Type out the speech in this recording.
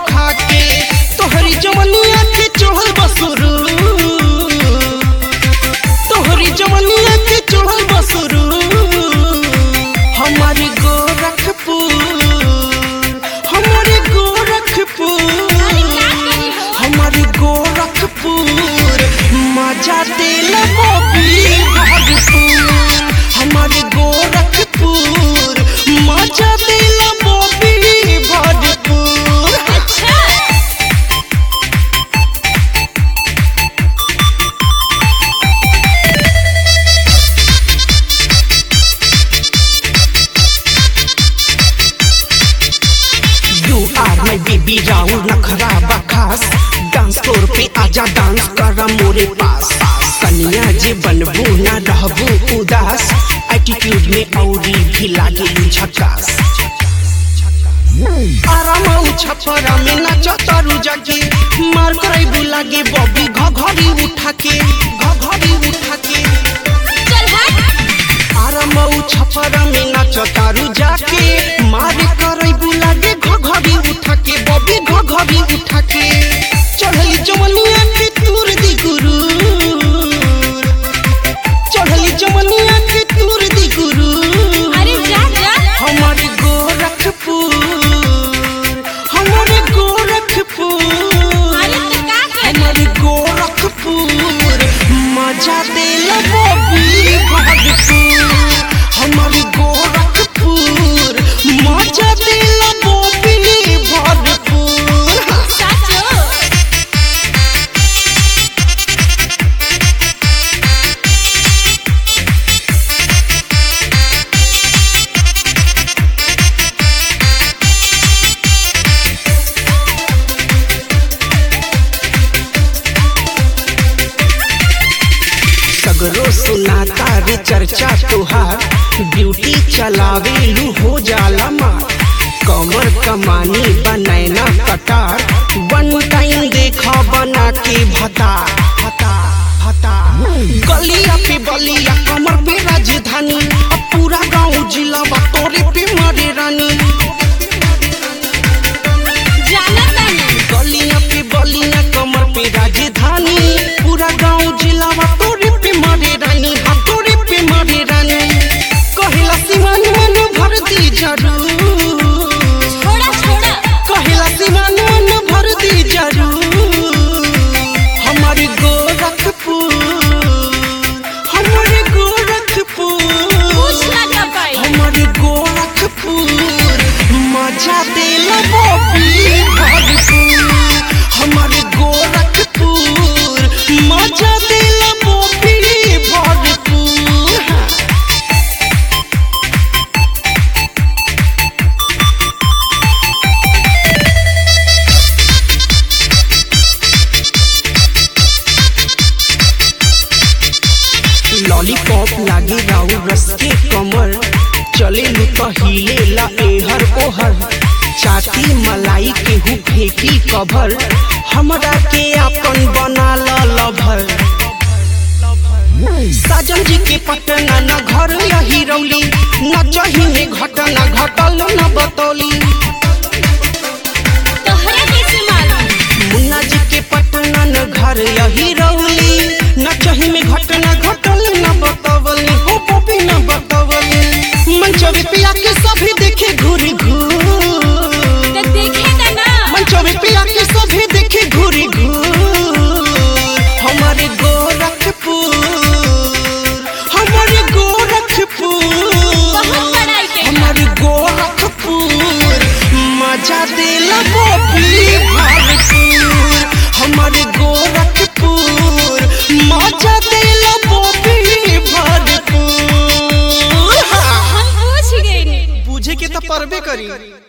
खा के तोहरी जवनिया के चढ़ल बसुरू तोहरी जवनिया के चढ़ल बसुरू हमारी गोरखपुर हमारी गोरखपुर हमारी गोरखपुर मजा दिल बॉबी भरपूर हमारी गोरखपुर मजा दिल बॉबी भरपूर। अच्छा You are my baby राउर नखरा बखास डांस फ्लोर पे आजा डांस कर मोरे पास कन्या जे बनबू ना रहबू उदास एटीट्यूड में औरी भी लागे झकास आराम छपरा में नाच तारू जाके मार करबू लागे बॉबी घघरी उठा के चल हट आराम छपरा में नाच तारू जाके मार करबू लागे घघरी उठा के बॉबी घघरी उठा के चढ़ली जवनिया के तूर दी गुरु चढ़ली जवनिया के तूर दी गुरु अरे जा जा हमारे गोरखपुर हमारे गोरखपुर अरे तू का कर हमारे गोरखपुर मजा दिल बॉबी भरपूर हमारे गोरखपुर मजा दिल बॉबी भरपूर। साचो सगरो सुनाता रे चर्चा तुहार ब्यूटी चलावेलू हो जाला मार कमर कमानी बनैना कटार वन टाइम देखा बना के भता गलिया पे बलिया कमर पे राजधानी अब पूरा गाँव जिला तोरे पे मारे रानी जाना तानी गलिया पे बलिया कमर पे राजधानी पूरा गाँव जिला तोरे पे मारे रानी हाँ तोरे पे मारे रानी कहेला सिवान मन भर दी जरूर छोड़ा छोड़ा कहेला सिवान मन भर दी जरूर हमारी गोरखपुर हमारी गोरखपुर कुछ ना कर पाई हमारी गोरखपुर मजा दिल बॉबी भरपूर हमारी गोरखपुर मजा दिल बॉबी भरपूर। लॉलीपॉप लागे राउ रस के कमर चले लू तो हिले ला एहर ओहर चाटी मलाई के हु फेंकी कभर हमरा के अपन बना ला लभर साजन जी के पटना न घर यही रौली न जही में घटना घटल न बतौली तोहरा कैसे मालूम मुन्ना जी के पटना न घर यही रौली न जही में घटना घटल न बतौली हो बॉबी न बतौली मंचवे पिया के सभी देखे घूरी घूर तो देखेगा ना मंचवे पिया के सभी देखे घूरी घूर हमारे गोरखपुर हमारे गोरखपुर बहुत बड़ाई के हमारे गोरखपुर मजा दिल बॉबी भरपूर हमारे गोरखपुर मजा दिल बॉबी भरपूर। हम पूछ गए बुझे के तो परबे करी।